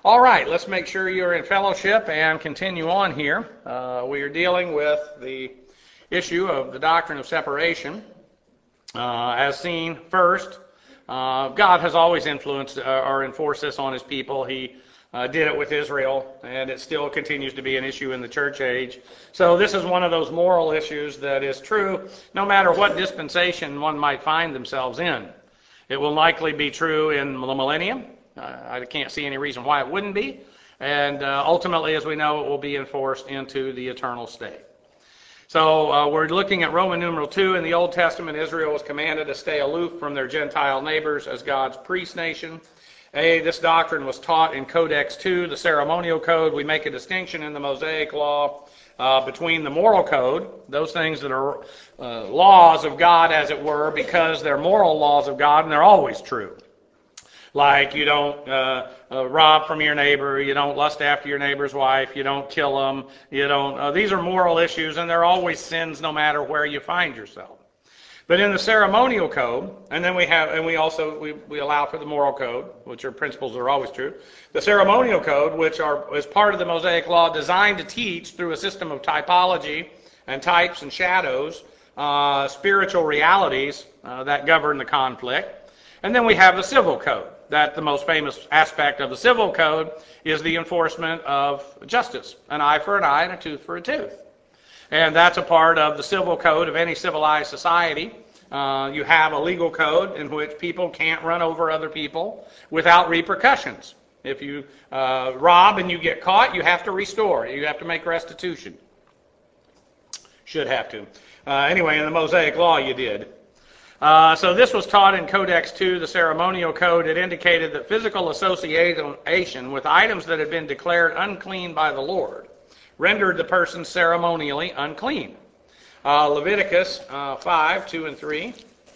All right, let's make sure you're in fellowship and continue on here. We are dealing with the issue of the doctrine of separation. As seen first, God has always influenced or enforced this on his people. He did it with Israel, and it still continues to be an issue in the church age. So this is one of those moral issues that is true no matter what dispensation one might find themselves in. It will likely be true in the millennium. I can't see any reason why it wouldn't be. And ultimately, as we know, it will be enforced into the eternal state. So we're looking at Roman numeral 2. In the Old Testament, Israel was commanded to stay aloof from their Gentile neighbors as God's priest nation. This doctrine was taught in Codex 2, the ceremonial code. We make a distinction in the Mosaic law between the moral code, those things that are laws of God, as it were, because they're moral laws of God, and they're always true. Like you don't rob from your neighbor, you don't lust after your neighbor's wife, you don't kill them, you don't. These are moral issues, and they're always sins no matter where you find yourself. But in the ceremonial code, and then we allow for the moral code, which are principles that are always true. The ceremonial code, which is part of the Mosaic law, designed to teach through a system of typology and types and shadows, spiritual realities that govern the conflict. And then we have the civil code. That the most famous aspect of the civil code is the enforcement of justice, an eye for an eye and a tooth for a tooth. And that's a part of the civil code of any civilized society. You have a legal code in which people can't run over other people without repercussions. If you rob and you get caught, you have to restore. You have to make restitution. Should have to. Anyway, in the Mosaic law, you did. So this was taught in Codex 2, the ceremonial code. It indicated that physical association with items that had been declared unclean by the Lord rendered the person ceremonially unclean. Leviticus 5, 2 and 3.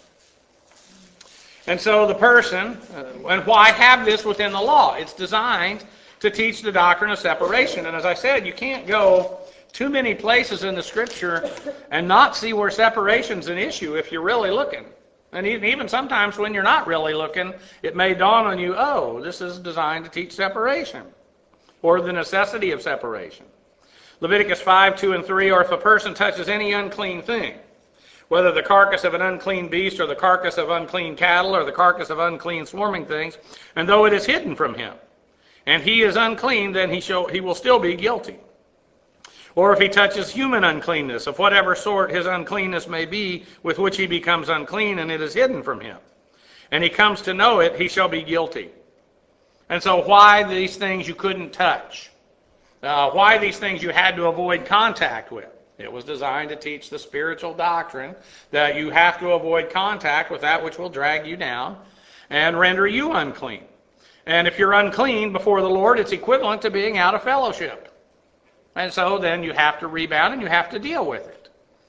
And so the person, and why have this within the law? It's designed to teach the doctrine of separation. And as I said, you can't go too many places in the Scripture and not see where separation's an issue if you're really looking. And even sometimes when you're not really looking, it may dawn on you, oh, this is designed to teach separation, or the necessity of separation. Leviticus 5, 2 and 3, or if a person touches any unclean thing, whether the carcass of an unclean beast or the carcass of unclean cattle or the carcass of unclean swarming things, and though it is hidden from him, and he is unclean, then he will still be guilty. Or if he touches human uncleanness, of whatever sort his uncleanness may be, with which he becomes unclean, and it is hidden from him, and he comes to know it, he shall be guilty. And so why these things you couldn't touch? Why these things you had to avoid contact with? It was designed to teach the spiritual doctrine that you have to avoid contact with that which will drag you down and render you unclean. And if you're unclean before the Lord, it's equivalent to being out of fellowship. And so then you have to rebound and you have to deal with it.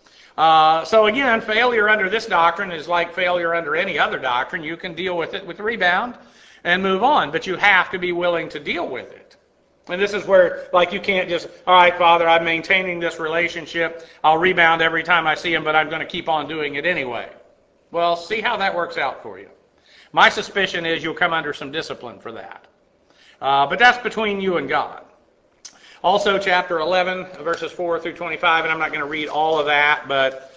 So again, failure under this doctrine is like failure under any other doctrine. You can deal with it with rebound and move on, but you have to be willing to deal with it. And this is where, like, you can't just, all right, Father, I'm maintaining this relationship. I'll rebound every time I see him, but I'm going to keep on doing it anyway. Well, see how that works out for you. My suspicion is you'll come under some discipline for that. But that's between you and God. Also, chapter 11, verses 4 through 25, and I'm not going to read all of that, but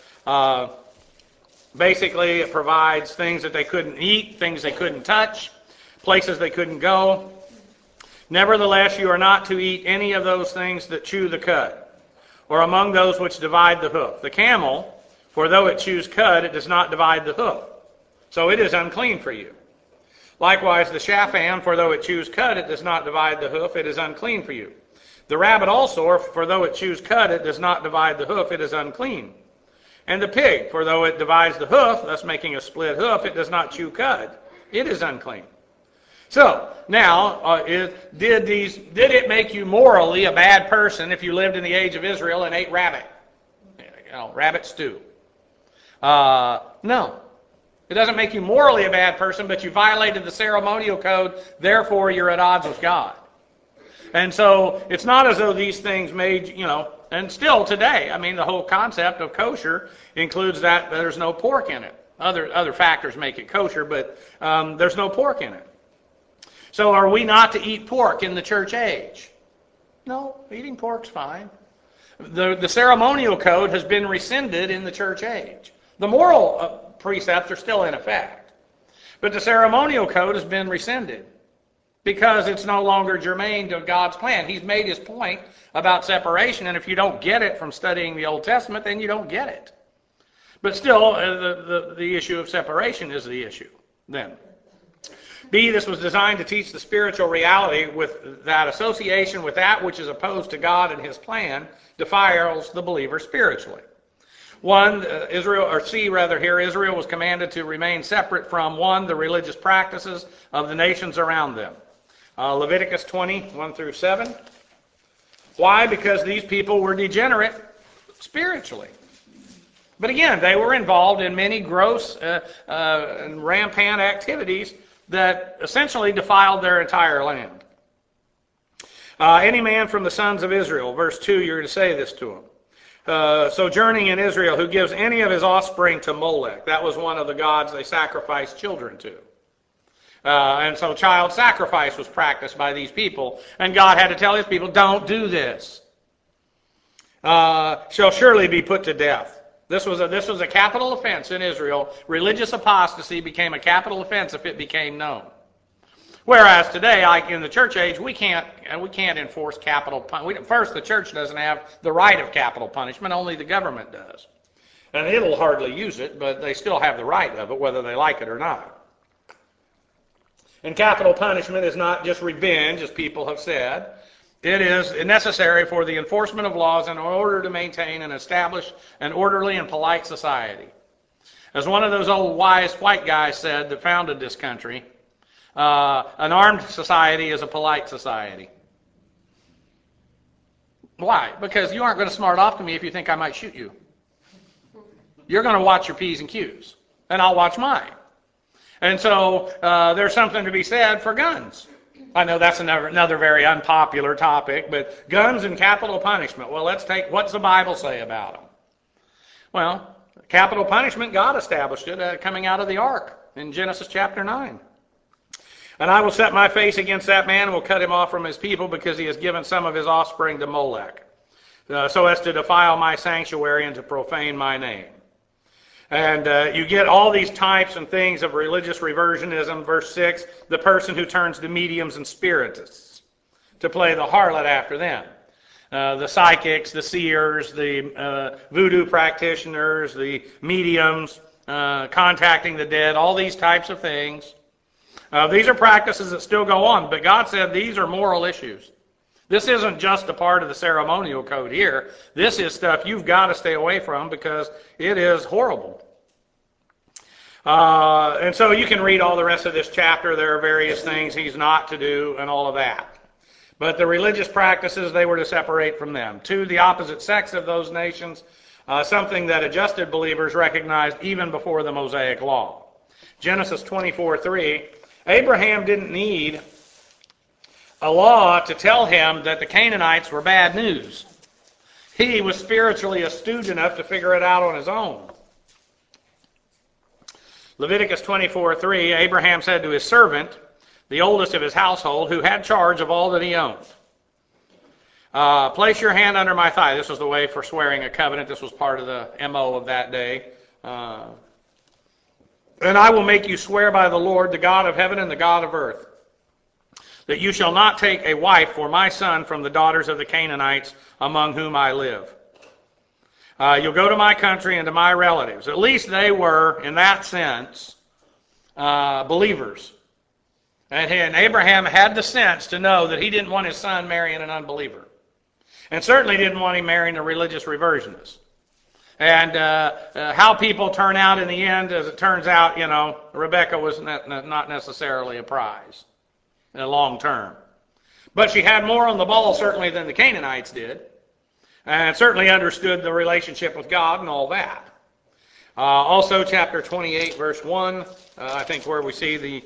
basically it provides things that they couldn't eat, things they couldn't touch, places they couldn't go. Nevertheless, you are not to eat any of those things that chew the cud, or among those which divide the hoof. The camel, for though it chews cud, it does not divide the hoof, so it is unclean for you. Likewise, the shaphan, for though it chews cud, it does not divide the hoof, it is unclean for you. The rabbit also, for though it chews cud, it does not divide the hoof, it is unclean. And the pig, for though it divides the hoof, thus making a split hoof, it does not chew cud, it is unclean. So, now, did it make you morally a bad person if you lived in the age of Israel and ate rabbit? Rabbit stew. No. It doesn't make you morally a bad person, but you violated the ceremonial code, therefore you're at odds with God. And so, it's not as though these things made, and still today, the whole concept of kosher includes that there's no pork in it. Other factors make it kosher, but there's no pork in it. So are we not to eat pork in the church age? No, eating pork's fine. The ceremonial code has been rescinded in the church age. The moral precepts are still in effect. But the ceremonial code has been rescinded because it's no longer germane to God's plan. He's made his point about separation, and if you don't get it from studying the Old Testament, then you don't get it. But still, the issue of separation is the issue then. B, this was designed to teach the spiritual reality with that association with that which is opposed to God and his plan defiles the believer spiritually. Israel was commanded to remain separate from, one, the religious practices of the nations around them. Leviticus 20, 1 through 7. Why? Because these people were degenerate spiritually. But again, they were involved in many gross and rampant activities that essentially defiled their entire land. Any man from the sons of Israel, verse 2, you're to say this to him. Sojourning in Israel, who gives any of his offspring to Molech. That was one of the gods they sacrificed children to. And so child sacrifice was practiced by these people. And God had to tell his people, don't do this. Shall surely be put to death. This was a capital offense in Israel. Religious apostasy became a capital offense if it became known. Whereas today, in the church age, we can't enforce capital punishment. First, the church doesn't have the right of capital punishment; only the government does, and it'll hardly use it, but they still have the right of it, whether they like it or not. And capital punishment is not just revenge, as people have said. It is necessary for the enforcement of laws in order to maintain and establish an orderly and polite society. As one of those old wise white guys said that founded this country, an armed society is a polite society. Why? Because you aren't going to smart off to me if you think I might shoot you. You're going to watch your P's and Q's, and I'll watch mine. And so there's something to be said for guns. I know that's another very unpopular topic, but guns and capital punishment. Well, what's the Bible say about them? Well, capital punishment, God established it coming out of the ark in Genesis chapter 9. And I will set my face against that man and will cut him off from his people because he has given some of his offspring to Molech, so as to defile my sanctuary and to profane my name. And you get all these types and things of religious reversionism. Verse 6, the person who turns to mediums and spiritists to play the harlot after them. The psychics, the seers, the voodoo practitioners, the mediums, contacting the dead, all these types of things. These are practices that still go on, but God said these are moral issues. This isn't just a part of the ceremonial code here. This is stuff you've got to stay away from because it is horrible. And so you can read all the rest of this chapter. There are various things he's not to do and all of that. But the religious practices, they were to separate from them. To the opposite sex of those nations, something that adjusted believers recognized even before the Mosaic Law. Genesis 24:3, Abraham didn't need a law to tell him that the Canaanites were bad news. He was spiritually astute enough to figure it out on his own. Leviticus 24:3, Abraham said to his servant, the oldest of his household, who had charge of all that he owned, place your hand under my thigh. This was the way for swearing a covenant. This was part of the MO of that day. And I will make you swear by the Lord, the God of heaven and the God of earth, that you shall not take a wife for my son from the daughters of the Canaanites among whom I live. You'll go to my country and to my relatives. At least they were, in that sense, believers. And Abraham had the sense to know that he didn't want his son marrying an unbeliever. And certainly didn't want him marrying a religious reversionist. And how people turn out in the end, as it turns out, Rebecca was not necessarily a prize in the long term. But she had more on the ball, certainly, than the Canaanites did. And certainly understood the relationship with God and all that. Also, chapter 28, verse 1, I think where we see the...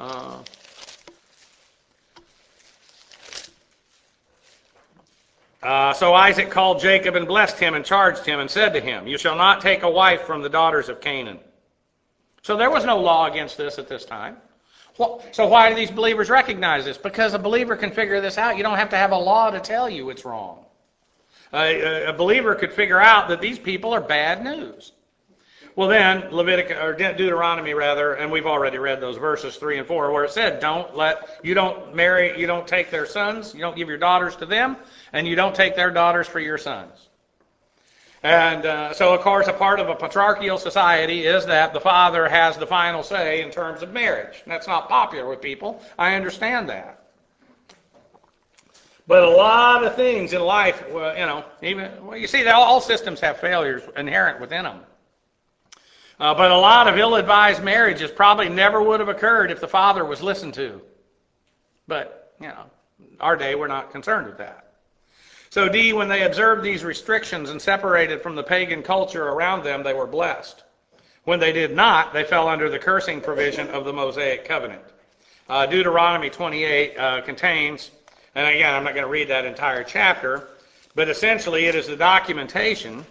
So Isaac called Jacob and blessed him and charged him and said to him, you shall not take a wife from the daughters of Canaan. So there was no law against this at this time. So why do these believers recognize this? Because a believer can figure this out. You don't have to have a law to tell you it's wrong. A believer could figure out that these people are bad news. Well, then Deuteronomy rather, and we've already read those verses 3 and 4, where it said, you don't take their sons, you don't give your daughters to them, and you don't take their daughters for your sons. And so, of course, a part of a patriarchal society is that the father has the final say in terms of marriage. That's not popular with people. I understand that. But a lot of things in life, you see, all systems have failures inherent within them. But a lot of ill-advised marriages probably never would have occurred if the father was listened to. But, our day we're not concerned with that. So D, when they observed these restrictions and separated from the pagan culture around them, they were blessed. When they did not, they fell under the cursing provision of the Mosaic covenant. Deuteronomy 28 contains, and again, I'm not going to read that entire chapter, but essentially it is the documentation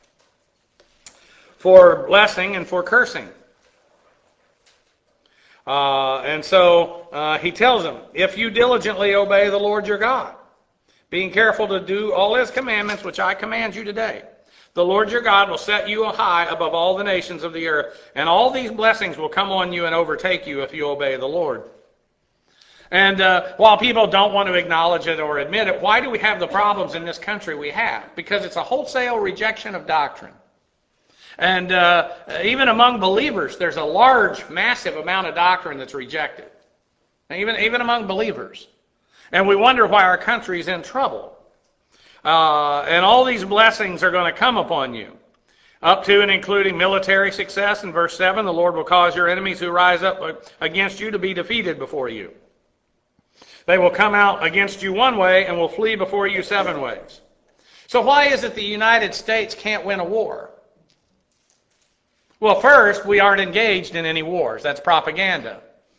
for blessing and for cursing. And so he tells them, if you diligently obey the Lord your God, being careful to do all his commandments, which I command you today, the Lord your God will set you high above all the nations of the earth, and all these blessings will come on you and overtake you if you obey the Lord. And while people don't want to acknowledge it or admit it, why do we have the problems in this country we have? Because it's a wholesale rejection of doctrine. And even among believers, there's a large, massive amount of doctrine that's rejected. Even among believers. And we wonder why our country is in trouble. And all these blessings are going to come upon you. Up to and including military success. In verse 7, the Lord will cause your enemies who rise up against you to be defeated before you. They will come out against you one way and will flee before you 7 ways. So why is it the United States can't win a war? Well, first, we aren't engaged in any wars. That's propaganda.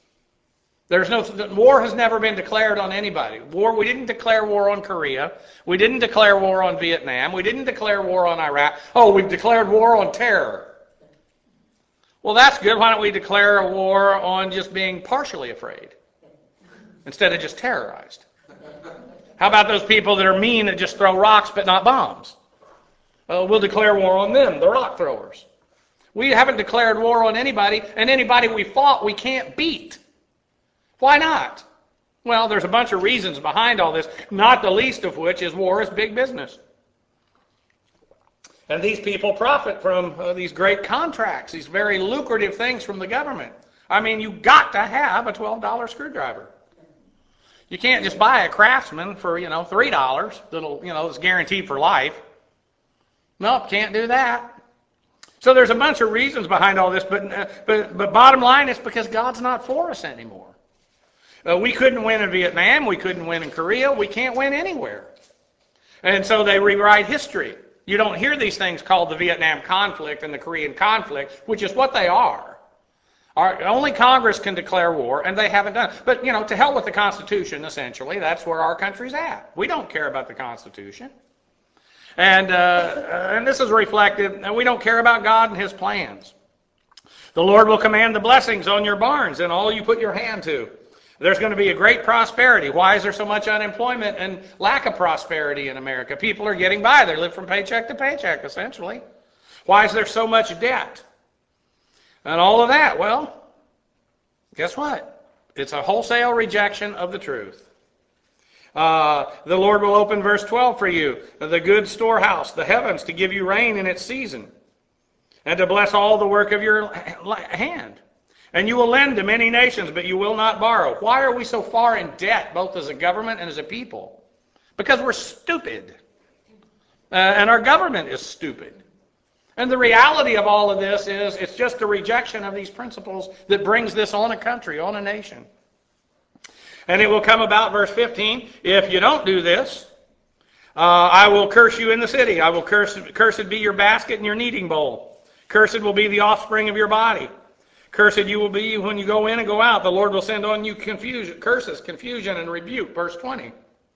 War has never been declared on anybody. We didn't declare war on Korea. We didn't declare war on Vietnam. We didn't declare war on Iraq. Oh, we've declared war on terror. Well, that's good. Why don't we declare a war on just being partially afraid instead of just terrorized? How about those people that are mean that just throw rocks but not bombs? We'll declare war on them, the rock throwers. We haven't declared war on anybody, and anybody we fought we can't beat. Why not? Well, there's a bunch of reasons behind all this, not the least of which is war is big business. And these people profit from these great contracts, these very lucrative things from the government. I mean, you've got to have a $12 screwdriver. You can't just buy a Craftsman for, $3 that'll, is guaranteed for life. Nope, can't do that. So there's a bunch of reasons behind all this, but bottom line is because God's not for us anymore. We couldn't win in Vietnam. We couldn't win in Korea. We can't win anywhere. And so they rewrite history. You don't hear these things called the Vietnam conflict and the Korean conflict, which is what they are. Only Congress can declare war, and they haven't done it. But, to hell with the Constitution, essentially. That's where our country's at. We don't care about the Constitution. And this is reflected, and we don't care about God and his plans. The Lord will command the blessings on your barns and all you put your hand to. There's going to be a great prosperity. Why is there so much unemployment and lack of prosperity in America? People are getting by. They live from paycheck to paycheck, essentially. Why is there so much debt? And all of that? Well, guess what? It's a wholesale rejection of the truth. The Lord will open verse 12 for you, the good storehouse, the heavens, to give you rain in its season, and to bless all the work of your hand. And you will lend to many nations, but you will not borrow. Why are we so far in debt, both as a government and as a people? Because we're stupid. And our government is stupid. And the reality of all of this is it's just a rejection of these principles that brings this on a country, on a nation. And it will come about, verse 15, if you don't do this, I will curse you in the city. I will cursed be your basket and your kneading bowl. Cursed will be the offspring of your body. Cursed you will be when you go in and go out. The Lord will send on you curses, confusion, and rebuke. Verse 20.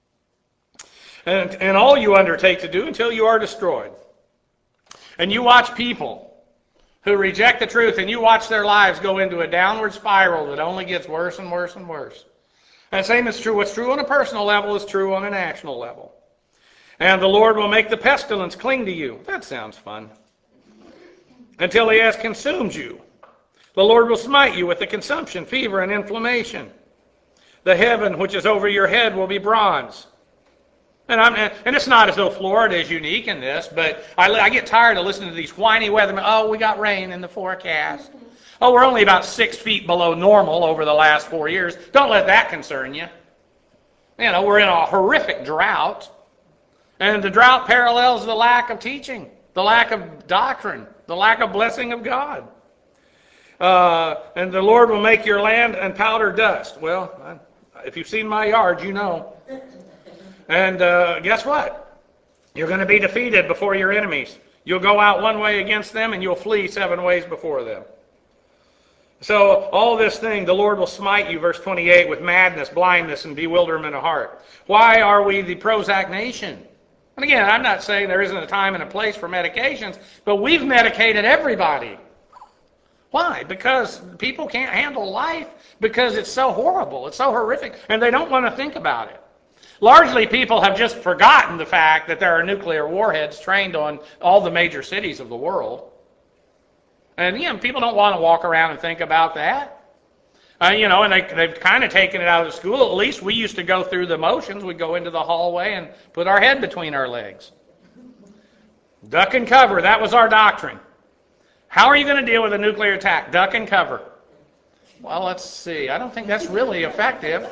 And all you undertake to do until you are destroyed. And you watch people who reject the truth, and you watch their lives go into a downward spiral that only gets worse and worse and worse. And same is true. What's true on a personal level is true on a national level. And the Lord will make the pestilence cling to you. That sounds fun. Until he has consumed you. The Lord will smite you with the consumption, fever, and inflammation. The heaven which is over your head will be bronze. And it's not as though Florida is unique in this, but I get tired of listening to these whiny weathermen. Oh, we got rain in the forecast. Oh, we're only about 6 feet below normal over the last 4 years. Don't let that concern you. You know, we're in a horrific drought. And the drought parallels the lack of teaching, the lack of doctrine, the lack of blessing of God. And the Lord will make your land and powder dust. Well, if you've seen my yard, you know. And guess what? You're going to be defeated before your enemies. You'll go out one way against them, and you'll flee 7 ways before them. So all this thing, the Lord will smite you, verse 28, with madness, blindness, and bewilderment of heart. Why are we the Prozac nation? And again, I'm not saying there isn't a time and a place for medications, but we've medicated everybody. Why? Because people can't handle life, because it's so horrible, it's so horrific, and they don't want to think about it. Largely, people have just forgotten the fact that there are nuclear warheads trained on all the major cities of the world. And, people don't want to walk around and think about that. And they've kind of taken it out of the school. At least we used to go through the motions. We'd go into the hallway and put our head between our legs. Duck and cover, that was our doctrine. How are you going to deal with a nuclear attack? Duck and cover. Well, let's see. I don't think that's really effective.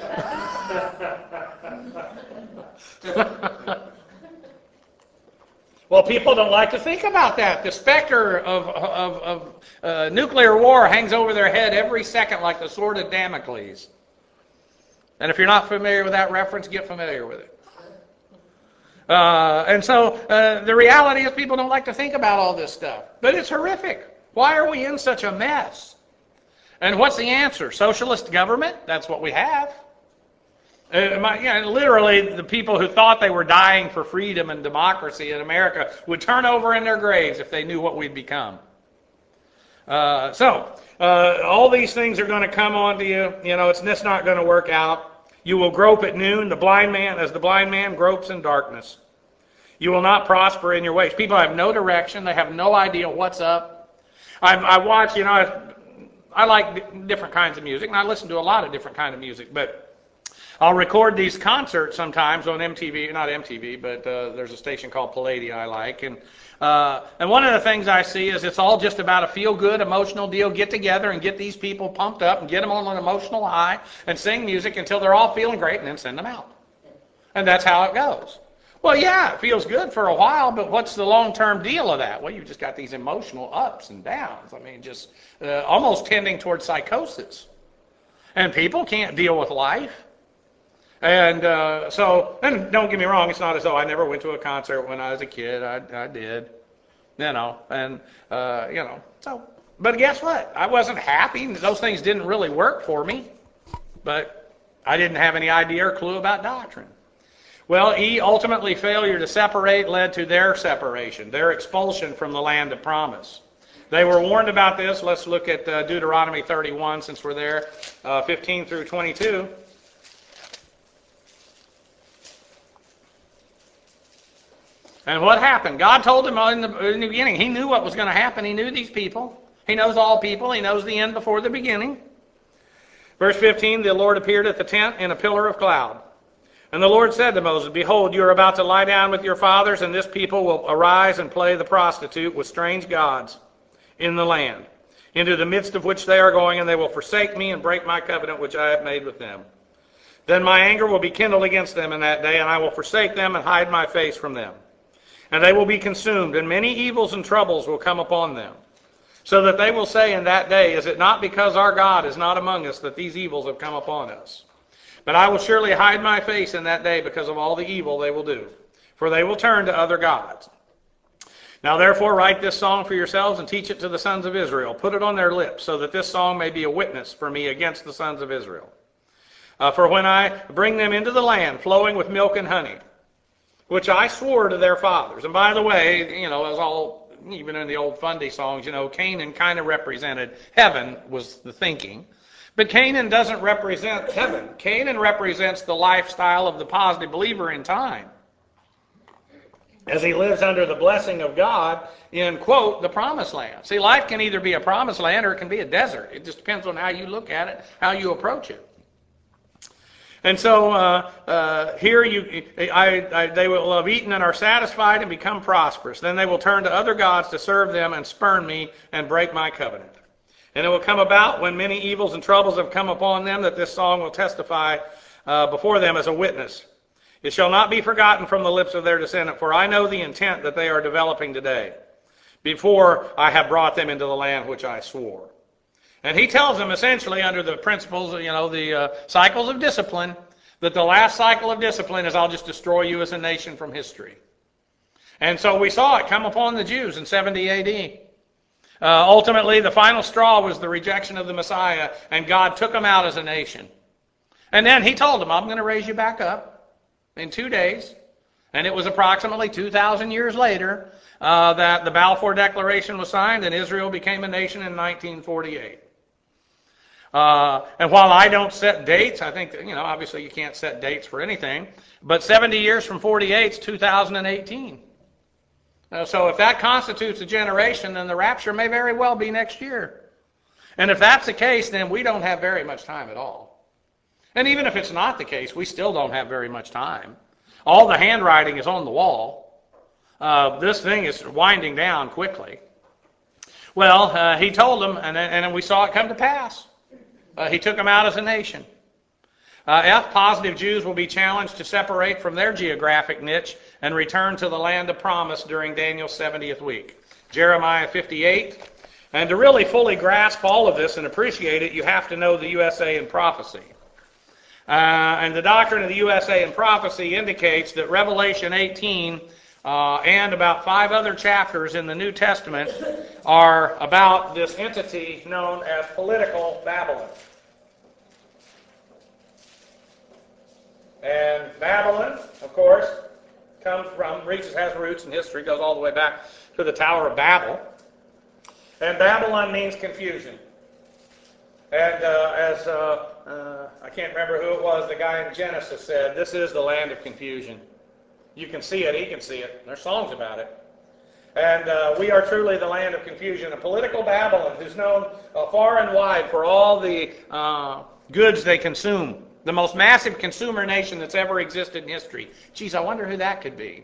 Well, people don't like to think about that. The specter of nuclear war hangs over their head every second like the sword of Damocles. And if you're not familiar with that reference, get familiar with it. And so the reality is people don't like to think about all this stuff. But it's horrific. Why are we in such a mess? And what's the answer? Socialist government? That's what we have. Literally, the people who thought they were dying for freedom and democracy in America would turn over in their graves if they knew what we'd become. All these things are going to come onto you. It's just not going to work out. You will grope at noon, as the blind man gropes in darkness. You will not prosper in your ways. People have no direction. They have no idea what's up. I watch, I like different kinds of music, and I listen to a lot of different kinds of music, but I'll record these concerts sometimes on MTV, not MTV, but there's a station called Palladia I like. And one of the things I see is it's all just about a feel-good, emotional deal. Get together and get these people pumped up and get them on an emotional high and sing music until they're all feeling great and then send them out. And that's how it goes. Well, yeah, it feels good for a while, but what's the long-term deal of that? Well, you've just got these emotional ups and downs. I mean, just almost tending towards psychosis. And people can't deal with life. And and don't get me wrong, it's not as though I never went to a concert when I was a kid. I did, but guess what? I wasn't happy. Those things didn't really work for me, but I didn't have any idea or clue about doctrine. Well, ultimately failure to separate led to their separation, their expulsion from the land of promise. They were warned about this. Let's look at Deuteronomy 31 since we're there, 15 through 22. And what happened? God told him in the beginning. He knew what was going to happen. He knew these people. He knows all people. He knows the end before the beginning. Verse 15, the Lord appeared at the tent in a pillar of cloud. And the Lord said to Moses, behold, you are about to lie down with your fathers, and this people will arise and play the prostitute with strange gods in the land, into the midst of which they are going, and they will forsake me and break my covenant which I have made with them. Then my anger will be kindled against them in that day, and I will forsake them and hide my face from them. And they will be consumed, and many evils and troubles will come upon them. So that they will say in that day, is it not because our God is not among us that these evils have come upon us? But I will surely hide my face in that day because of all the evil they will do. For they will turn to other gods. Now therefore write this song for yourselves and teach it to the sons of Israel. Put it on their lips, so that this song may be a witness for me against the sons of Israel. For when I bring them into the land flowing with milk and honey, which I swore to their fathers. And by the way, as all even in the old Fundy songs, Canaan kind of represented heaven was the thinking. But Canaan doesn't represent heaven. Canaan represents the lifestyle of the positive believer in time, as he lives under the blessing of God in, quote, the promised land. See, life can either be a promised land or it can be a desert. It just depends on how you look at it, how you approach it. And so here they will have eaten and are satisfied and become prosperous. Then they will turn to other gods to serve them and spurn me and break my covenant. And it will come about when many evils and troubles have come upon them that this song will testify before them as a witness. It shall not be forgotten from the lips of their descendant, for I know the intent that they are developing today, before I have brought them into the land which I swore. And he tells them essentially under the principles, the cycles of discipline, that the last cycle of discipline is I'll just destroy you as a nation from history. And so we saw it come upon the Jews in 70 AD. Ultimately, the final straw was the rejection of the Messiah, and God took them out as a nation. And then he told them, I'm going to raise you back up in 2 days. And it was approximately 2,000 years later that the Balfour Declaration was signed and Israel became a nation in 1948. And while I don't set dates, I think, obviously you can't set dates for anything, but 70 years from 48 is 2018. So if that constitutes a generation, then the rapture may very well be next year. And if that's the case, then we don't have very much time at all. And even if it's not the case, we still don't have very much time. All the handwriting is on the wall. This thing is winding down quickly. Well, he told them, and we saw it come to pass. He took them out as a nation. Positive Jews will be challenged to separate from their geographic niche and return to the land of promise during Daniel's 70th week. Jeremiah 58. And to really fully grasp all of this and appreciate it, you have to know the USA and prophecy. And the doctrine of the USA and prophecy indicates that Revelation 18 and about 5 other chapters in the New Testament are about this entity known as political Babylon. And Babylon, of course, has roots in history, goes all the way back to the Tower of Babel. And Babylon means confusion. And I can't remember who it was, the guy in Genesis said, this is the land of confusion. You can see it, he can see it. There's songs about it. And we are truly the land of confusion. A political Babylon who's known far and wide for all the goods they consume. The most massive consumer nation that's ever existed in history. Geez, I wonder who that could be.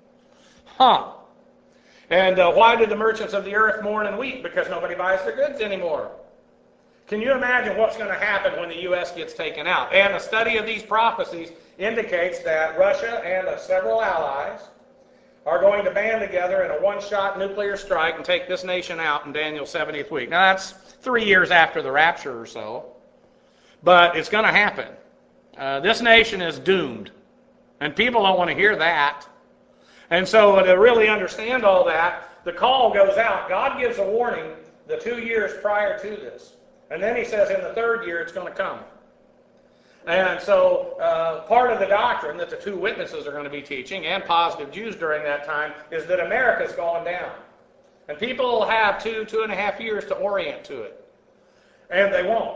And why did the merchants of the earth mourn and weep? Because nobody buys their goods anymore. Can you imagine what's going to happen when the U.S. gets taken out? And a study of these prophecies indicates that Russia and several allies are going to band together in a one-shot nuclear strike and take this nation out in Daniel's 70th week. Now, that's 3 years after the rapture or so. But it's going to happen. This nation is doomed. And people don't want to hear that. And so to really understand all that, the call goes out. God gives a warning the 2 years prior to this. And then he says in the 3rd year it's going to come. And so part of the doctrine that the 2 witnesses are going to be teaching, and positive Jews during that time, is that America's going down. And people will have 2.5 years to orient to it. And they won't.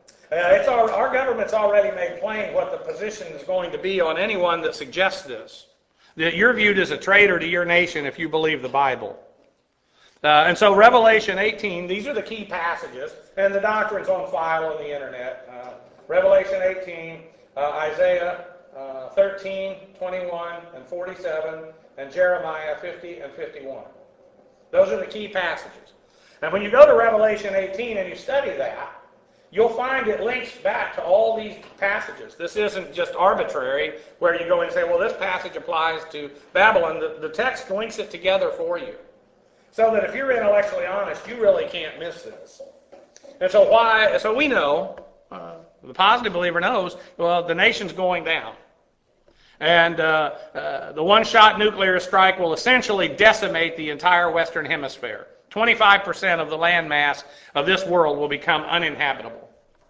Our government's already made plain what the position is going to be on anyone that suggests this. That you're viewed as a traitor to your nation if you believe the Bible. And so Revelation 18, these are the key passages, and the doctrine's on file on the internet. Revelation 18, Isaiah 13, 21, and 47, and Jeremiah 50 and 51. Those are the key passages. And when you go to Revelation 18 and you study that, you'll find it links back to all these passages. This isn't just arbitrary where you go and say, well, this passage applies to Babylon. The text links it together for you. So that if you're intellectually honest, you really can't miss this. And so we know, the positive believer knows, well, the nation's going down. And the one-shot nuclear strike will essentially decimate the entire Western Hemisphere. 25% of the landmass of this world will become uninhabitable.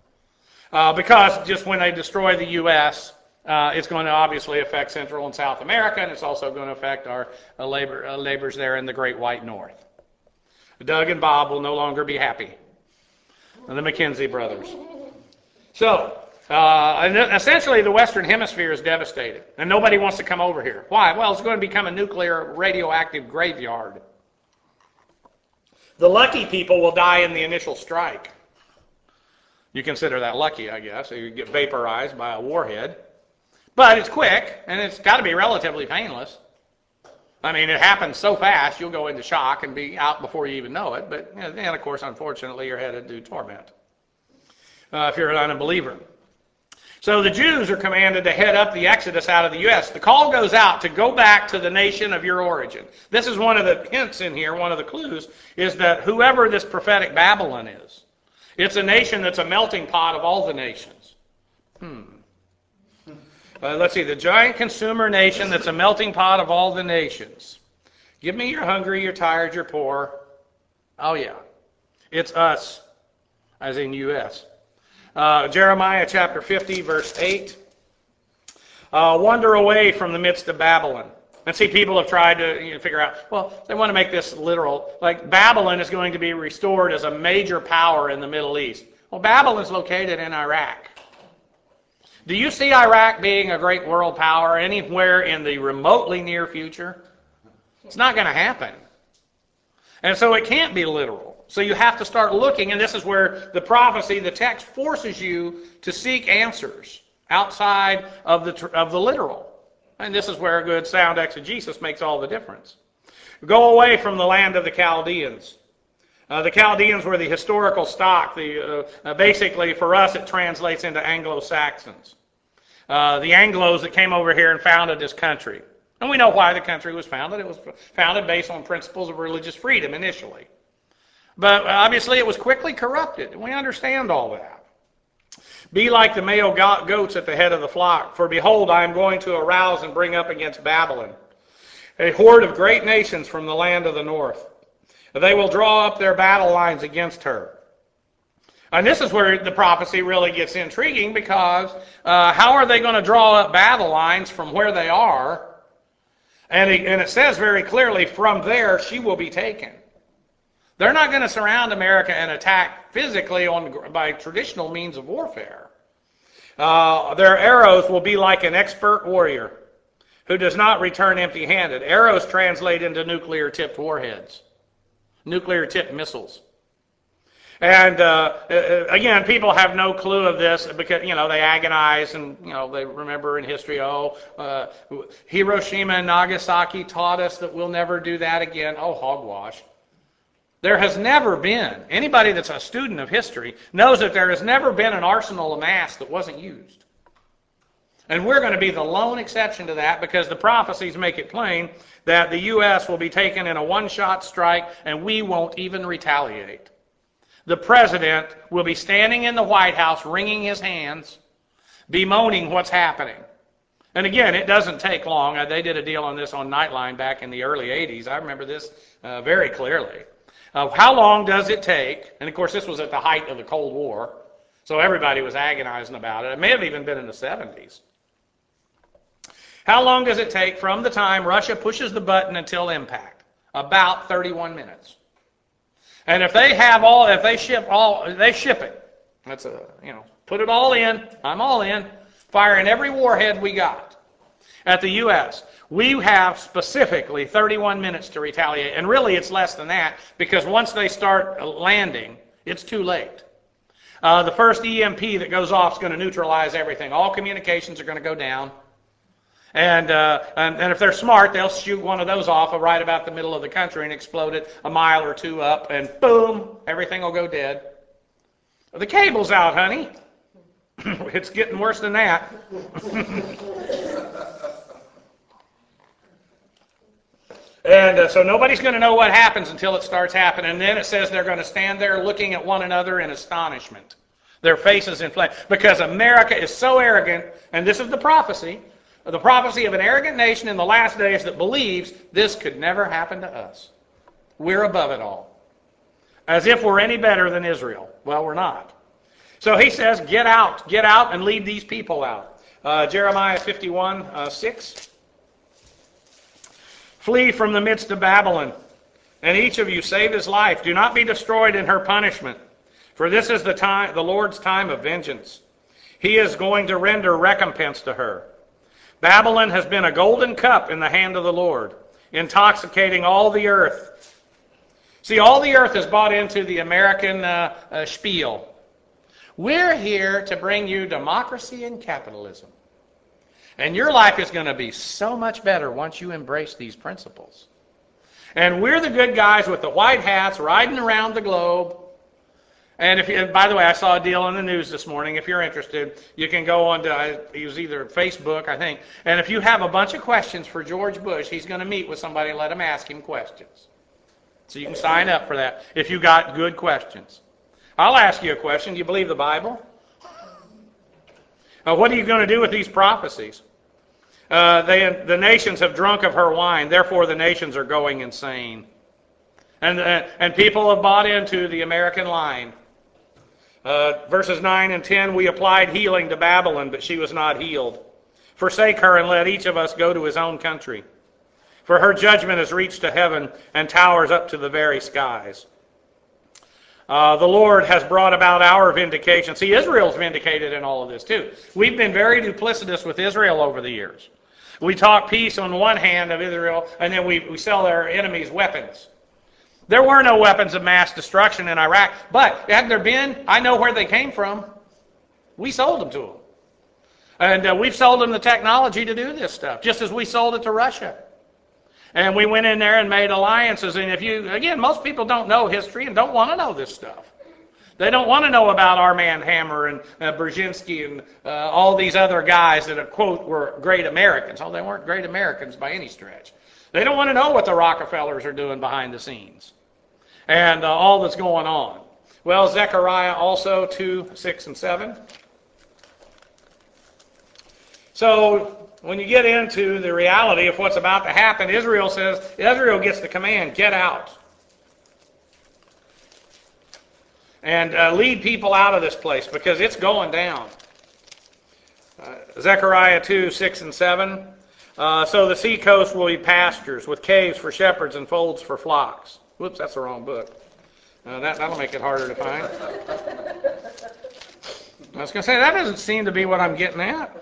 Because just when they destroy the U.S., it's going to obviously affect Central and South America, and it's also going to affect our labors there in the Great White North. Doug and Bob will no longer be happy. And the McKenzie brothers. So, essentially the Western Hemisphere is devastated. And nobody wants to come over here. Why? Well, it's going to become a nuclear radioactive graveyard. The lucky people will die in the initial strike. You consider that lucky, I guess. You get vaporized by a warhead. But it's quick, and it's got to be relatively painless. I mean, it happens so fast, you'll go into shock and be out before you even know it. But, and of course, unfortunately, you're headed to torment if you're an unbeliever. So the Jews are commanded to head up the exodus out of the U.S. The call goes out to go back to the nation of your origin. This is one of the hints in here, one of the clues, is that whoever this prophetic Babylon is, it's a nation that's a melting pot of all the nations. Let's see, the giant consumer nation that's a melting pot of all the nations. Give me you're hungry, you're tired, you're poor. Oh yeah, it's us, as in U.S. Jeremiah chapter 50, verse 8. Wander away from the midst of Babylon. And see, people have tried to figure out, well, they want to make this literal. Like Babylon is going to be restored as a major power in the Middle East. Well, Babylon's located in Iraq. Do you see Iraq being a great world power anywhere in the remotely near future? It's not going to happen. And so it can't be literal. So you have to start looking, and this is where the prophecy, the text, forces you to seek answers outside of the literal. And this is where a good sound exegesis makes all the difference. Go away from the land of the Chaldeans. The Chaldeans were the historical stock. Basically, for us, it translates into Anglo-Saxons. The Anglos that came over here and founded this country. And we know why the country was founded. It was founded based on principles of religious freedom initially. But obviously it was quickly corrupted. We understand all that. Be like the male goats at the head of the flock. For behold, I am going to arouse and bring up against Babylon a horde of great nations from the land of the north. They will draw up their battle lines against her. And this is where the prophecy really gets intriguing, because how are they going to draw up battle lines from where they are? And it says very clearly, from there she will be taken. They're not going to surround America and attack physically by traditional means of warfare. Their arrows will be like an expert warrior who does not return empty-handed. Arrows translate into nuclear-tipped warheads, nuclear-tipped missiles. And again, people have no clue of this because, they agonize and, they remember in history, Hiroshima and Nagasaki taught us that we'll never do that again. Oh, hogwash. There has never been, anybody that's a student of history knows that there has never been an arsenal amassed that wasn't used. And we're going to be the lone exception to that, because the prophecies make it plain that the U.S. will be taken in a one-shot strike and we won't even retaliate. The president will be standing in the White House wringing his hands, bemoaning what's happening. And again, it doesn't take long. They did a deal on this on Nightline back in the early 80s. I remember this very clearly. How long does it take? And of course, this was at the height of the Cold War, so everybody was agonizing about it. It may have even been in the 70s. How long does it take from the time Russia pushes the button until impact? About 31 minutes. And if they ship it. That's put it all in. I'm all in. Firing every warhead we got at the U.S. We have specifically 31 minutes to retaliate. And really it's less than that, because once they start landing, it's too late. The first EMP that goes off is going to neutralize everything. All communications are going to go down. And if they're smart, they'll shoot one of those off right about the middle of the country and explode it a mile or two up, and boom, everything will go dead. The cable's out, honey. It's getting worse than that. And so nobody's going to know what happens until it starts happening. And then it says they're going to stand there looking at one another in astonishment. Their faces in flame. Because America is so arrogant, and this is the prophecy of an arrogant nation in the last days that believes this could never happen to us. We're above it all. As if we're any better than Israel. Well, we're not. So he says, get out and lead these people out. Jeremiah 51, 6. Flee from the midst of Babylon. and each of you save his life. Do not be destroyed in her punishment, for this is the Lord's time of vengeance. He is going to render recompense to her. Babylon has been a golden cup in the hand of the Lord, intoxicating all the earth. See, all the earth is bought into the American spiel. We're here to bring you democracy and capitalism. And your life is going to be so much better once you embrace these principles. And we're the good guys with the white hats riding around the globe. And by the way, I saw a deal in the news this morning. If you're interested, you can go on to, it was either Facebook, I think. And if you have a bunch of questions for George Bush, he's going to meet with somebody and let him ask him questions. So you can sign up for that if you got good questions. I'll ask you a question. Do you believe the Bible? What are you going to do with these prophecies? The nations have drunk of her wine, therefore the nations are going insane. And people have bought into the American line. Verses 9 and 10, we applied healing to Babylon, but she was not healed. Forsake her and let each of us go to his own country. For her judgment has reached to heaven and towers up to the very skies. The Lord has brought about our vindication. See, Israel's vindicated in all of this too. We've been very duplicitous with Israel over the years. We talk peace on one hand of Israel, and then we sell their enemies weapons. There were no weapons of mass destruction in Iraq, but had there been, I know where they came from. We sold them to them. And we've sold them the technology to do this stuff, just as we sold it to Russia. And we went in there and made alliances. And again, most people don't know history and don't want to know this stuff. They don't want to know about Armand Hammer and Brzezinski and all these other guys that, quote, were great Americans. Oh, they weren't great Americans by any stretch. They don't want to know what the Rockefellers are doing behind the scenes and all that's going on. Well, Zechariah also 2, 6, and 7. So when you get into the reality of what's about to happen, Israel gets the command, get out. And lead people out of this place because it's going down. Zechariah 2, 6, and 7. So the sea coast will be pastures with caves for shepherds and folds for flocks. Whoops, that's the wrong book. That'll make it harder to find. I was going to say, that doesn't seem to be what I'm getting at.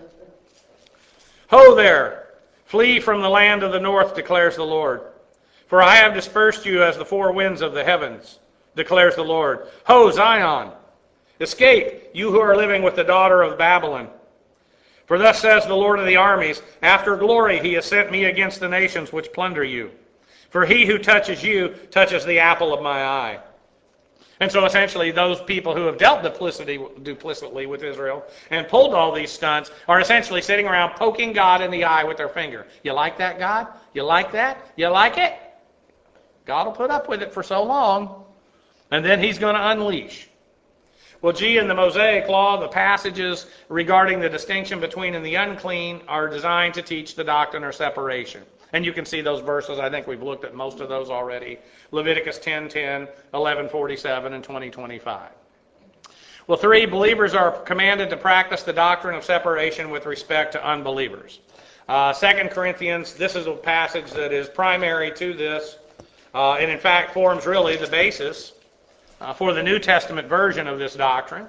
Ho there, flee from the land of the north, declares the Lord. For I have dispersed you as the four winds of the heavens, declares the Lord. Ho, Zion, escape, you who are living with the daughter of Babylon. For thus says the Lord of the armies, after glory he has sent me against the nations which plunder you. For he who touches you touches the apple of my eye. And so essentially those people who have dealt duplicitly with Israel and pulled all these stunts are essentially sitting around poking God in the eye with their finger. You like that, God? You like that? You like it? God will put up with it for so long, and then he's going to unleash. Well, in the Mosaic Law, the passages regarding the distinction between and the unclean are designed to teach the doctrine of separation. And you can see those verses. I think we've looked at most of those already. Leviticus 10:10, 11:47, and 20:25. Well, 3, believers are commanded to practice the doctrine of separation with respect to unbelievers. 2 Corinthians, this is a passage that is primary to this, and in fact forms really the basis for the New Testament version of this doctrine.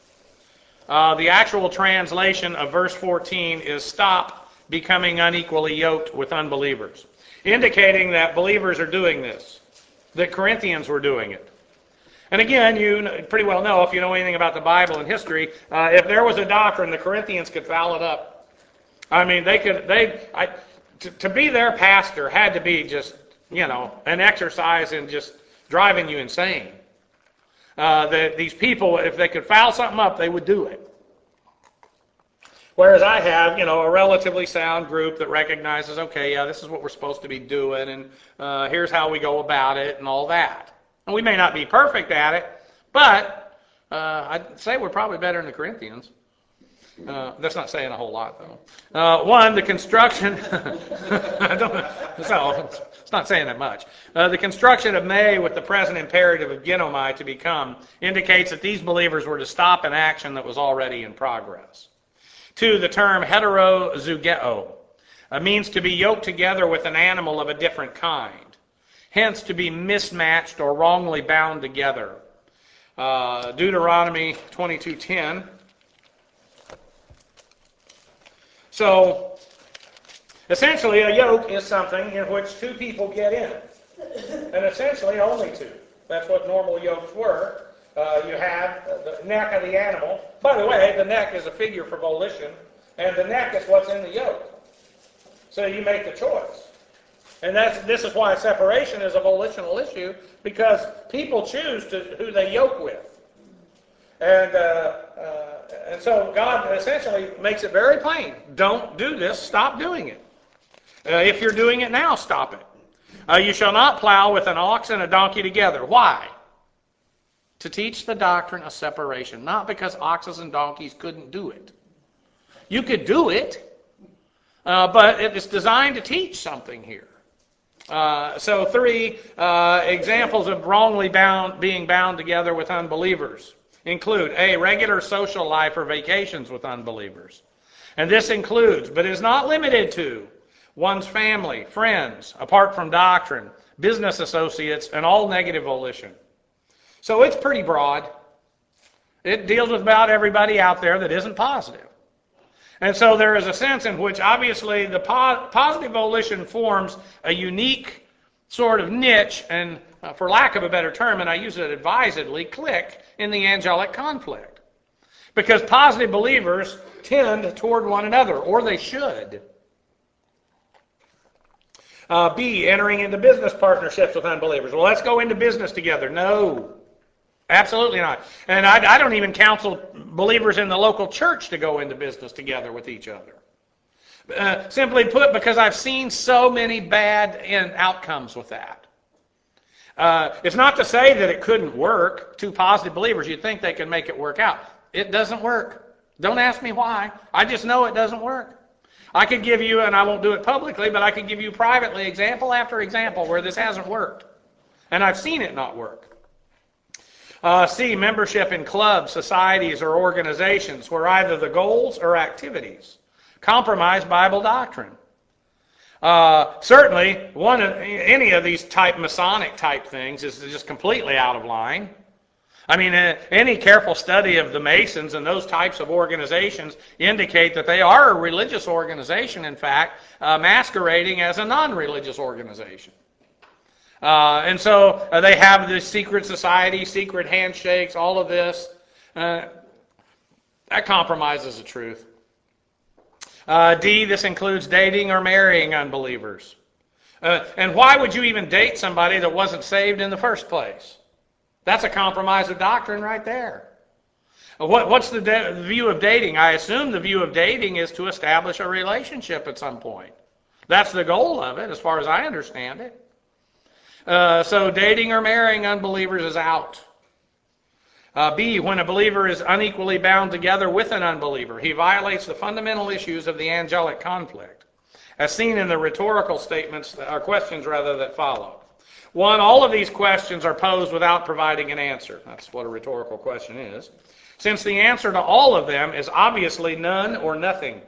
The actual translation of verse 14 is stop becoming unequally yoked with unbelievers, indicating that believers are doing this, that Corinthians were doing it. And again, you pretty well know, if you know anything about the Bible and history, if there was a doctrine, the Corinthians could foul it up. I mean, to be their pastor had to be just, an exercise in just driving you insane. These people, if they could foul something up, they would do it. Whereas I have, a relatively sound group that recognizes, okay, yeah, this is what we're supposed to be doing, and here's how we go about it, and all that. And we may not be perfect at it, but I'd say we're probably better than the Corinthians. That's not saying a whole lot, though. One, the construction, it's not saying that much. The construction of may with the present imperative of genomai to become indicates that these believers were to stop an action that was already in progress. 2, the term heterozugeo means to be yoked together with an animal of a different kind. hence to be mismatched or wrongly bound together. Deuteronomy 22:10. So, essentially, a yoke is something in which two people get in, and essentially only two. That's what normal yokes were. You have the neck of the animal. By the way, the neck is a figure for volition, and the neck is what's in the yoke. So you make the choice. And this is why separation is a volitional issue, because people choose who they yoke with. And so God essentially makes it very plain. Don't do this. Stop doing it. If you're doing it now, stop it. You shall not plow with an ox and a donkey together. Why? To teach the doctrine of separation. Not because oxes and donkeys couldn't do it. You could do it, but it's designed to teach something here. So 3 examples of wrongly being bound together with unbelievers include A, regular social life or vacations with unbelievers. And this includes, but is not limited to, one's family, friends, apart from doctrine, business associates, and all negative volition. So it's pretty broad. It deals with about everybody out there that isn't positive. And so there is a sense in which obviously the positive volition forms a unique sort of niche and, for lack of a better term, and I use it advisedly, clique in the angelic conflict. Because positive believers tend toward one another, or they should. B, entering into business partnerships with unbelievers. Well, let's go into business together. No. Absolutely not. And I don't even counsel believers in the local church to go into business together with each other. Simply put, because I've seen so many bad outcomes with that. It's not to say that it couldn't work. Two positive believers, you'd think they could make it work out. It doesn't work. Don't ask me why. I just know it doesn't work. I could give you, and I won't do it publicly, but I could give you privately example after example where this hasn't worked. And I've seen it not work. C, membership in clubs, societies, or organizations where either the goals or activities compromise Bible doctrine. Certainly, any of these Masonic type things is just completely out of line. I mean, any careful study of the Masons and those types of organizations indicate that they are a religious organization, in fact, masquerading as a non-religious organization. And so they have this secret society, secret handshakes, all of this. That compromises the truth. D, this includes dating or marrying unbelievers. And why would you even date somebody that wasn't saved in the first place? That's a compromise of doctrine right there. What's the view of dating? I assume the view of dating is to establish a relationship at some point. That's the goal of it, as far as I understand it. So dating or marrying unbelievers is out. B, when a believer is unequally bound together with an unbeliever, he violates the fundamental issues of the angelic conflict, as seen in the rhetorical statements, or questions rather, that follow. 1, all of these questions are posed without providing an answer. That's what a rhetorical question is. Since the answer to all of them is obviously none or nothing.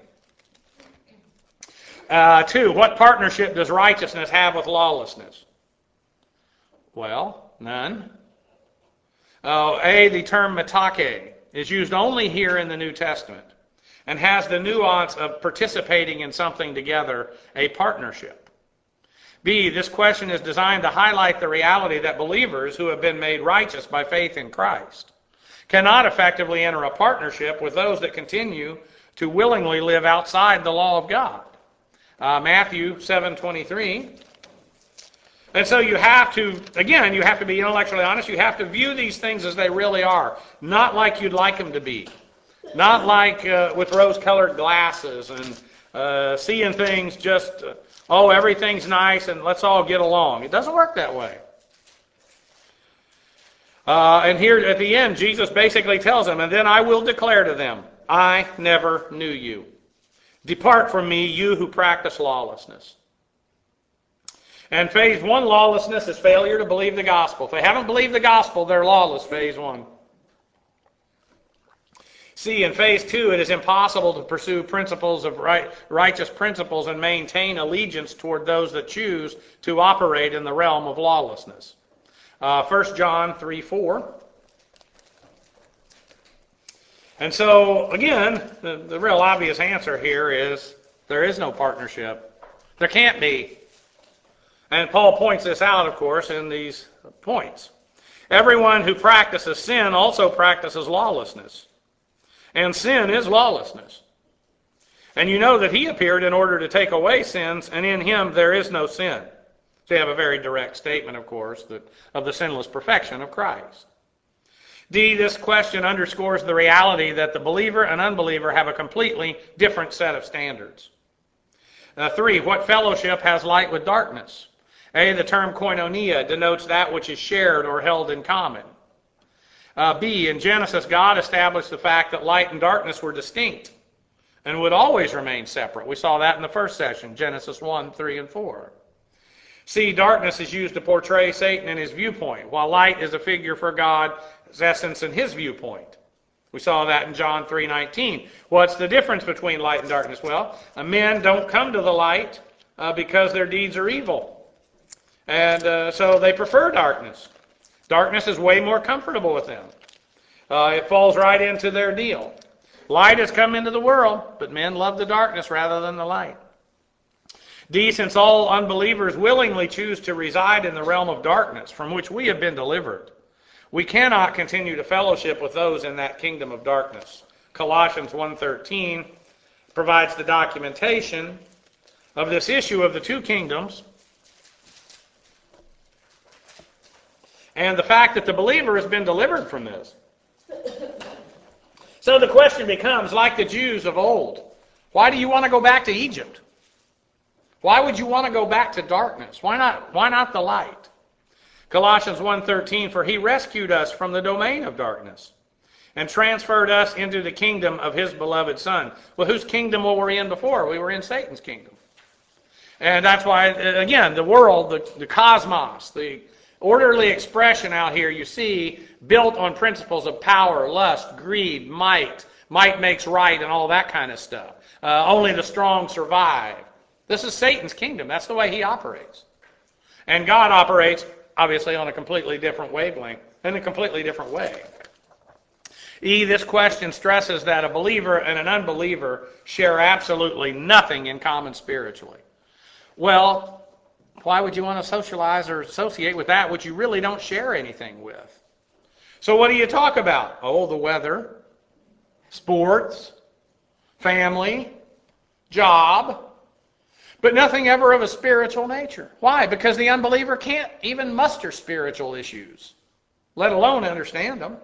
2, what partnership does righteousness have with lawlessness? Well, none. A, the term metake is used only here in the New Testament and has the nuance of participating in something together, a partnership. B, this question is designed to highlight the reality that believers who have been made righteous by faith in Christ cannot effectively enter a partnership with those that continue to willingly live outside the law of God. Matthew 7:23. And so you have to, again, you have to be intellectually honest. You have to view these things as they really are, not like you'd like them to be. Not like with rose-colored glasses and seeing things just, everything's nice and let's all get along. It doesn't work that way. And here at the end, Jesus basically tells them, and then I will declare to them, I never knew you. Depart from me, you who practice lawlessness. And phase 1 lawlessness is failure to believe the gospel. If they haven't believed the gospel, they're lawless, phase 1. See, in phase 2, it is impossible to pursue principles of righteous principles and maintain allegiance toward those that choose to operate in the realm of lawlessness. 1 John 3:4. And so, again, the real obvious answer here is there is no partnership. There can't be. And Paul points this out, of course, in these points. Everyone who practices sin also practices lawlessness. And sin is lawlessness. And you know that he appeared in order to take away sins, and in him there is no sin. So you have a very direct statement, of course, of the sinless perfection of Christ. D, this question underscores the reality that the believer and unbeliever have a completely different set of standards. 3, what fellowship has light with darkness? A, the term koinonia denotes that which is shared or held in common. B, in Genesis, God established the fact that light and darkness were distinct and would always remain separate. We saw that in the first session, Genesis 1, 3, and 4. C, darkness is used to portray Satan in his viewpoint, while light is a figure for God's essence in his viewpoint. We saw that in John 3:19. What's the difference between light and darkness? Well, men don't come to the light because their deeds are evil. And so they prefer darkness. Darkness is way more comfortable with them. It falls right into their deal. Light has come into the world, but men love the darkness rather than the light. D, since all unbelievers willingly choose to reside in the realm of darkness from which we have been delivered, we cannot continue to fellowship with those in that kingdom of darkness. Colossians 1:13 provides the documentation of this issue of the two kingdoms and the fact that the believer has been delivered from this. So the question becomes, like the Jews of old, why do you want to go back to Egypt? Why would you want to go back to darkness? Why not the light? Colossians 1:13, for he rescued us from the domain of darkness and transferred us into the kingdom of his beloved Son. Well, whose kingdom were we in before? We were in Satan's kingdom. And that's why, again, the world, the cosmos, the orderly expression out here you see built on principles of power, lust, greed, might. Might makes right and all that kind of stuff. Only the strong survive. This is Satan's kingdom. That's the way he operates. And God operates, obviously, on a completely different wavelength, in a completely different way. E, this question stresses that a believer and an unbeliever share absolutely nothing in common spiritually. Well, why would you want to socialize or associate with that which you really don't share anything with? So what do you talk about? Oh, the weather, sports, family, job, but nothing ever of a spiritual nature. Why? Because the unbeliever can't even muster spiritual issues, let alone understand them.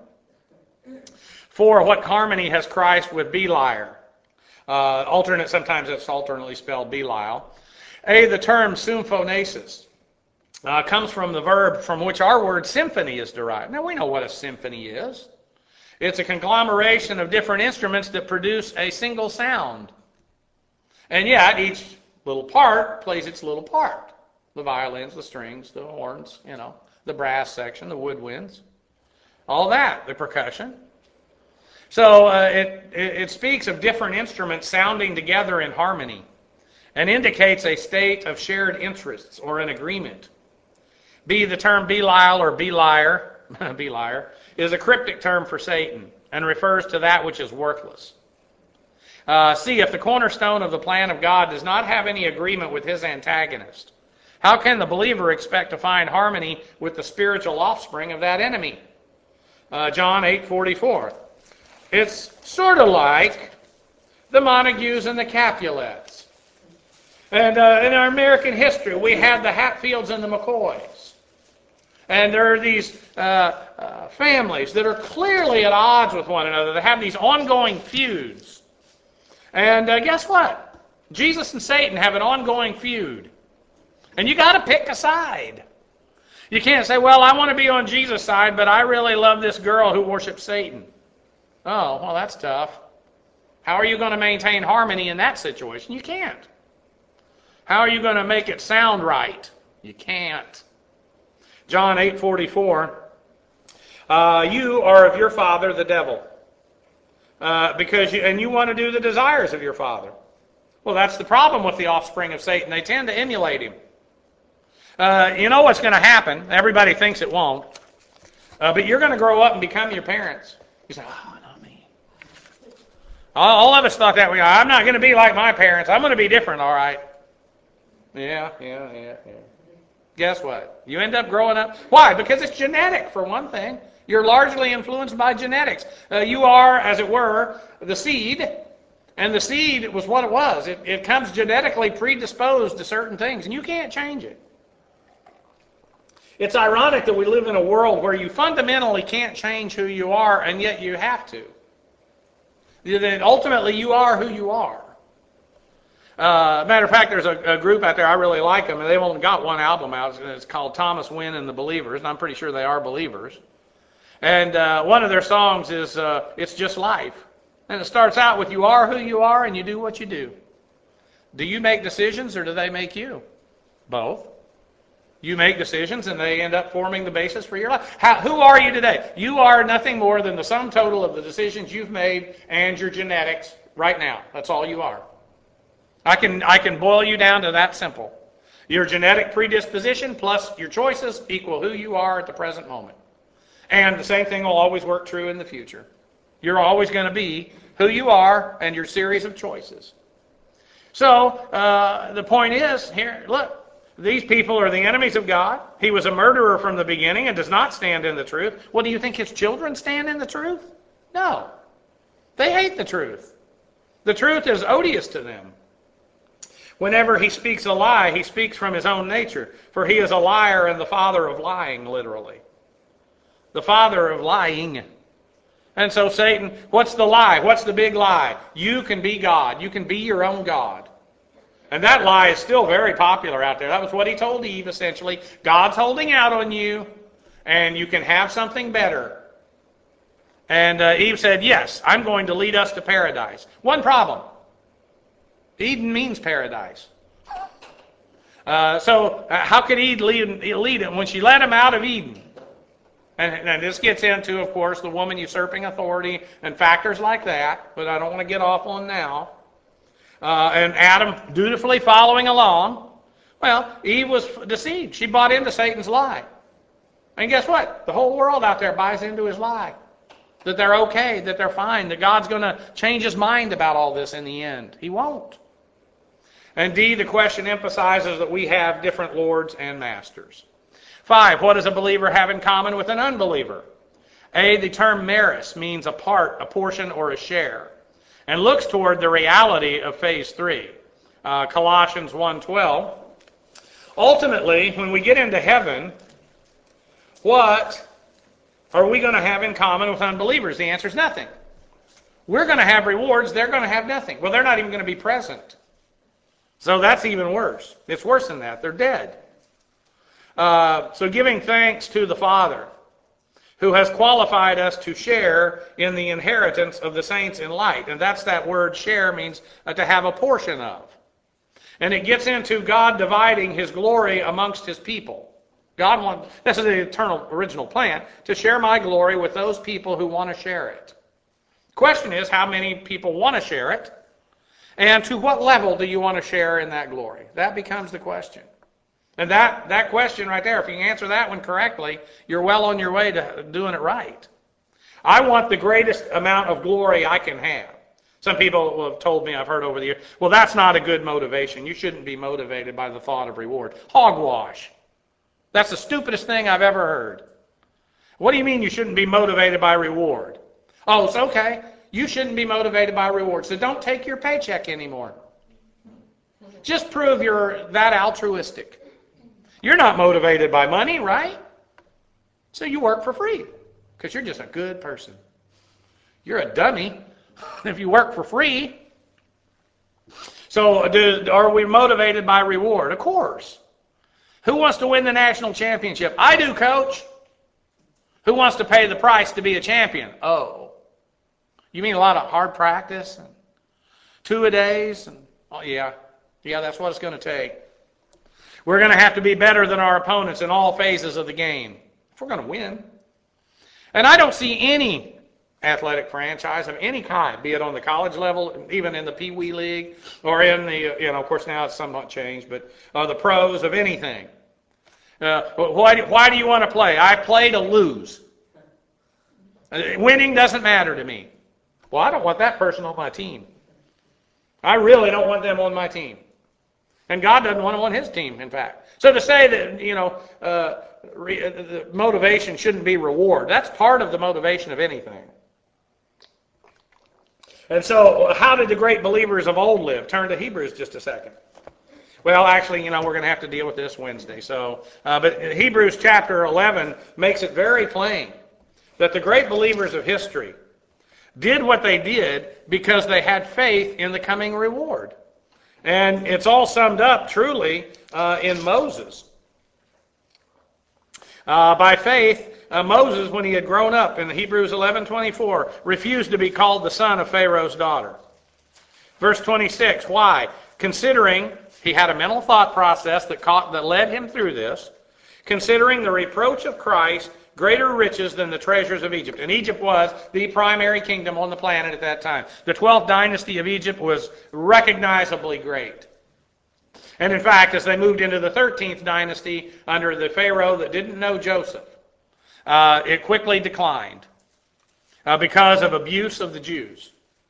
4, what harmony has Christ with Beliar? Sometimes it's alternately spelled Belial. A, the term symphonesis comes from the verb from which our word symphony is derived. Now we know what a symphony is. It's a conglomeration of different instruments that produce a single sound. And yet each little part plays its little part. The violins, the strings, the horns, the brass section, the woodwinds, all that, the percussion. So it speaks of different instruments sounding together in harmony and indicates a state of shared interests or an agreement. B, the term Belial or Beliar, Beliar, is a cryptic term for Satan and refers to that which is worthless. C, if the cornerstone of the plan of God does not have any agreement with his antagonist, how can the believer expect to find harmony with the spiritual offspring of that enemy? John 8:44. It's sort of like the Montagues and the Capulets. And in our American history, we have the Hatfields and the McCoys. And there are these families that are clearly at odds with one another. They have these ongoing feuds. And guess what? Jesus and Satan have an ongoing feud. And you got to pick a side. You can't say, well, I want to be on Jesus' side, but I really love this girl who worships Satan. Oh, well, that's tough. How are you going to maintain harmony in that situation? You can't. How are you going to make it sound right? You can't. John 8:44. You are of your father, the devil. because you want to do the desires of your father. Well, that's the problem with the offspring of Satan. They tend to emulate him. You know what's going to happen. Everybody thinks it won't. But you're going to grow up and become your parents. You say, oh, not me. All of us thought that way. I'm not going to be like my parents. I'm going to be different, all right. Yeah. Guess what? You end up growing up. Why? Because it's genetic, for one thing. You're largely influenced by genetics. You are, as it were, the seed, and the seed was what it was. It comes genetically predisposed to certain things, and you can't change it. It's ironic that we live in a world where you fundamentally can't change who you are, and yet you have to. That ultimately you are who you are. Matter of fact, there's a group out there, I really like them, and they've only got one album out. It's called Thomas Wynn and the Believers, and I'm pretty sure they are believers. And one of their songs is It's Just Life. And it starts out with, you are who you are and you do what you do. Do you make decisions or do they make you? Both. You make decisions and they end up forming the basis for your life. Who are you today? You are nothing more than the sum total of the decisions you've made and your genetics right now. That's all you are. I can boil you down to that simple. Your genetic predisposition plus your choices equal who you are at the present moment. And the same thing will always work true in the future. You're always going to be who you are and your series of choices. So the point is, here, look, these people are the enemies of God. He was a murderer from the beginning and does not stand in the truth. What, do you think his children stand in the truth? No. They hate the truth. The truth is odious to them. Whenever he speaks a lie, he speaks from his own nature, for he is a liar and the father of lying, literally. The father of lying. And so Satan, what's the lie? What's the big lie? You can be God. You can be your own God. And that lie is still very popular out there. That was what he told Eve, essentially. God's holding out on you, and you can have something better. And Eve said, yes, I'm going to lead us to paradise. One problem. Eden means paradise. So how could Eve lead him when she let him out of Eden? And this gets into, of course, the woman usurping authority and factors like that, but I don't want to get off on now. And Adam dutifully following along. Well, Eve was deceived. She bought into Satan's lie. And guess what? The whole world out there buys into his lie. That they're okay, that they're fine, that God's going to change his mind about all this in the end. He won't. And D, the question emphasizes that we have different lords and masters. 5, what does a believer have in common with an unbeliever? A, the term meris means a part, a portion, or a share, and looks toward the reality of phase 3. Colossians 1:12. Ultimately, when we get into heaven, what are we going to have in common with unbelievers? The answer is nothing. We're going to have rewards, they're going to have nothing. Well, they're not even going to be present. So that's even worse. It's worse than that. They're dead. So giving thanks to the Father, who has qualified us to share in the inheritance of the saints in light. And that's that word share means to have a portion of. And it gets into God dividing his glory amongst his people. This is the eternal original plan, to share my glory with those people who want to share it. The question is, how many people want to share it? And to what level do you want to share in that glory? That becomes the question. And that question right there, if you answer that one correctly, you're well on your way to doing it right. I want the greatest amount of glory I can have. Some people have told me, I've heard over the years, well, that's not a good motivation. You shouldn't be motivated by the thought of reward. Hogwash. That's the stupidest thing I've ever heard. What do you mean you shouldn't be motivated by reward? Oh, it's okay. You shouldn't be motivated by reward. So don't take your paycheck anymore. Just prove you're that altruistic. You're not motivated by money, right? So you work for free because you're just a good person. You're a dummy if you work for free. So are we motivated by reward? Of course. Who wants to win the national championship? I do, coach. Who wants to pay the price to be a champion? Oh. You mean a lot of hard practice and 2-a-days? And, oh, yeah, that's what it's going to take. We're going to have to be better than our opponents in all phases of the game if we're going to win. And I don't see any athletic franchise of any kind, be it on the college level, even in the Pee Wee League, or in the, of course now it's somewhat changed, but the pros of anything. Why do you want to play? I play to lose. Winning doesn't matter to me. Well, I don't want that person on my team. I really don't want them on my team. And God doesn't want them on his team, in fact. So to say that, the motivation shouldn't be reward, that's part of the motivation of anything. And so, how did the great believers of old live? Turn to Hebrews just a second. Well, actually, we're going to have to deal with this Wednesday. But Hebrews chapter 11 makes it very plain that the great believers of history did what they did because they had faith in the coming reward. And it's all summed up truly in Moses. By faith, Moses, when he had grown up in Hebrews 11:24, refused to be called the son of Pharaoh's daughter. Verse 26, why? Considering, he had a mental thought process that led him through this, considering the reproach of Christ greater riches than the treasures of Egypt. And Egypt was the primary kingdom on the planet at that time. The 12th dynasty of Egypt was recognizably great. And in fact, as they moved into the 13th dynasty under the Pharaoh that didn't know Joseph, it quickly declined because of abuse of the Jews.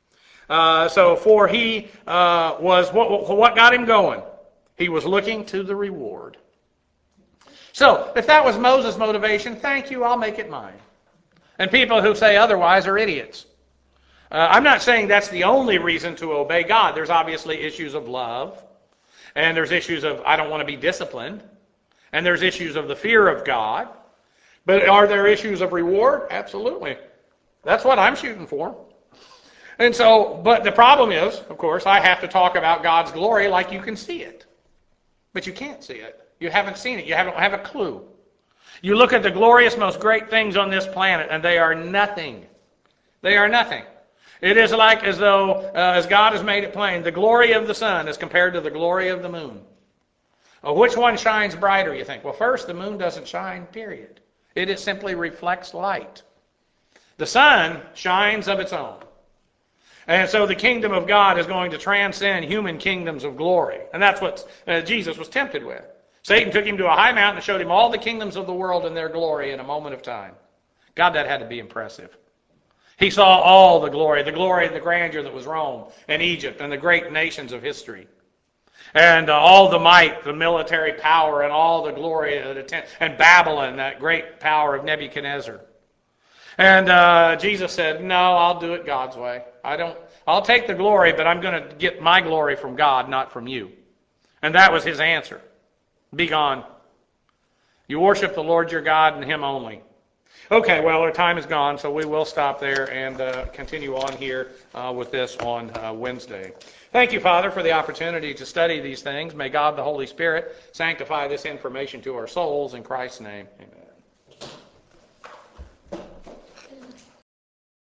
For he was, what got him going? He was looking to the reward. So, if that was Moses' motivation, thank you, I'll make it mine. And people who say otherwise are idiots. I'm not saying that's the only reason to obey God. There's obviously issues of love, and there's issues of I don't want to be disciplined, and there's issues of the fear of God. But are there issues of reward? Absolutely. That's what I'm shooting for. And so, but the problem is, of course, I have to talk about God's glory like you can see it. But you can't see it. You haven't seen it. You don't have a clue. You look at the glorious, most great things on this planet, and they are nothing. They are nothing. It is like as though, as God has made it plain, the glory of the sun is compared to the glory of the moon. Which one shines brighter, you think? Well, first, the moon doesn't shine, period. It simply reflects light. The sun shines of its own. And so the kingdom of God is going to transcend human kingdoms of glory. And that's what Jesus was tempted with. Satan took him to a high mountain and showed him all the kingdoms of the world in their glory in a moment of time. God, that had to be impressive. He saw all the glory and the grandeur that was Rome and Egypt and the great nations of history. And all the might, the military power, and all the glory, and Babylon, that great power of Nebuchadnezzar. And Jesus said, no, I'll do it God's way. I'll take the glory, but I'm going to get my glory from God, not from you. And that was his answer. Be gone. You worship the Lord your God and him only. Okay, well, our time is gone, so we will stop there and continue on here with this on Wednesday. Thank you, Father, for the opportunity to study these things. May God, the Holy Spirit, sanctify this information to our souls. In Christ's name, amen.